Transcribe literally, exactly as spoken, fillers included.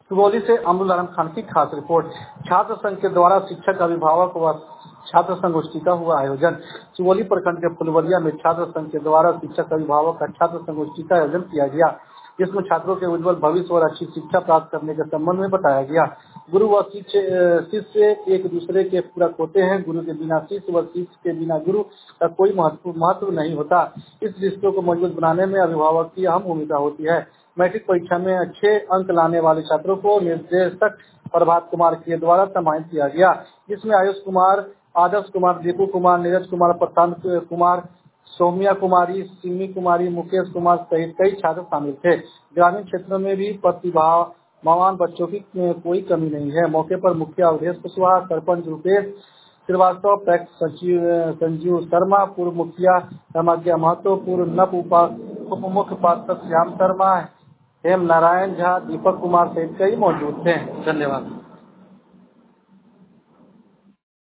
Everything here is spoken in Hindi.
सुगौली से अमरुल आलम खान की खास रिपोर्ट। छात्र संघ के द्वारा शिक्षक, अभिभावक व छात्र संगोष्ठी का हुआ आयोजन। सुगौली प्रखंड के फुलवरिया में छात्र संघ के द्वारा शिक्षक, अभिभावक का छात्र संगोष्ठी का आयोजन किया गया, जिसमें छात्रों के उज्जवल भविष्य और अच्छी शिक्षा प्राप्त करने के संबंध में बताया गया। गुरु व शिष्य एक दूसरे के पूरक होते हैं। गुरु के बिना शिष्य व शिष्य के बिना गुरु का कोई महत्व महत्व नहीं होता। इस रिश्तों को मजबूत बनाने में अभिभावक की अहम भूमिका होती है। मैट्रिक परीक्षा में अच्छे अंक लाने वाले छात्रों को निर्देशक प्रभात कुमार के द्वारा सम्मानित किया गया, जिसमें आयुष कुमार, आदर्श कुमार, दीपू कुमार, नीरज कुमार, प्रशांत कुमार, सौम्या कुमारी, सिमी कुमारी, मुकेश कुमार सहित कई छात्र शामिल थे। ग्रामीण क्षेत्रों में भी प्रतिभावान बच्चों की कोई कमी नहीं है। मौके पर मुखिया अवधेश कुशवाहा, सरपंच रूपेश श्रीवास्तव, पैक्स सचिव संजीव शर्मा, पूर्व मुखिया समाज्ञा महतो, पूर्व नप उप मुख्य पार्षद श्याम शर्मा, हेम नारायण झा, दीपक कुमार सहित कई मौजूद थे। धन्यवाद।